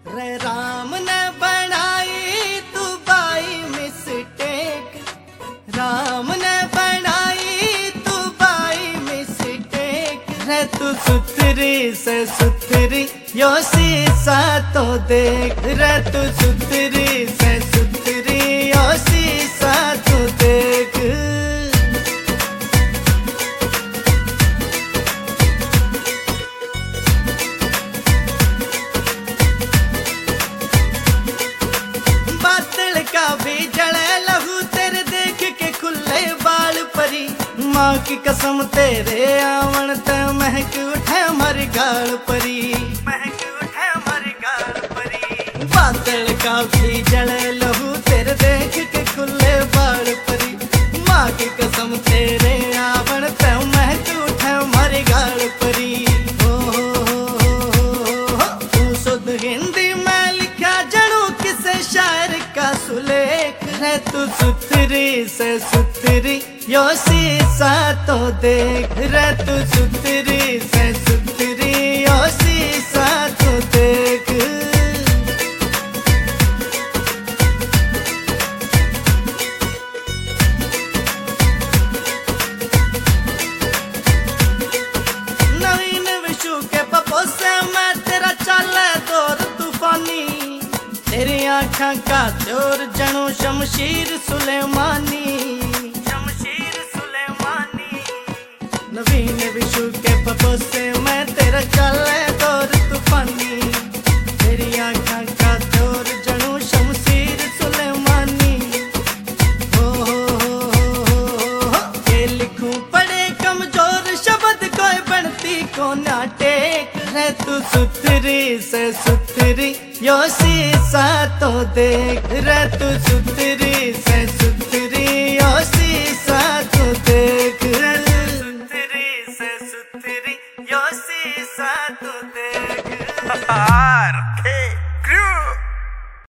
रे राम ने बनाई तू बाई मिस्टेक, राम ने बनाई तू बाई मिस्टेक। रे तू सुथरी से सुथरी यो शीशा तो देख, रे तू सुथरी से सुथरी यो शीशा तो देख। बादल का भी जले लहू तेरे देख के खुले बाल परी, माँ की कसम तेरे आवन ते महक उठे मर गाल परी, महक उठे मर गाल परी। बादल का भी जले लहू तेरे देख के खुले बाल परी, माँ की कसम तेरे आवन ते महक उठे मर गाल परी। तू शुद्ध हिंदी में लिखा जनू किसे शायर का सुलेख। है तू सुथरी से सुथरी यो शीशा तो देख, रे तू सुथरी से सुथरी यो शीशा तो देख। नवीन विशु के पपो से मैं तेरा चाले दौर तूफानी, तेरी आँखा का जोर जनो शमशीर सुलेमानी, शमशीर सुलेमानी। नवीन विशु के पपो से मैं तेरा चले दौर तूफानी, तेरी आँखा का जोर जनो शमशीर सुलेमानी। ये लिखूं पड़े कमजोर शब्द कोई बनती को ना टेक। है तू सुथरी से सुथरी यो शीशा तो देख, रे तू सुथरी से सुथरी यो शीशा तो देख। सुथरी से सुथरी यो शीशा तो देख।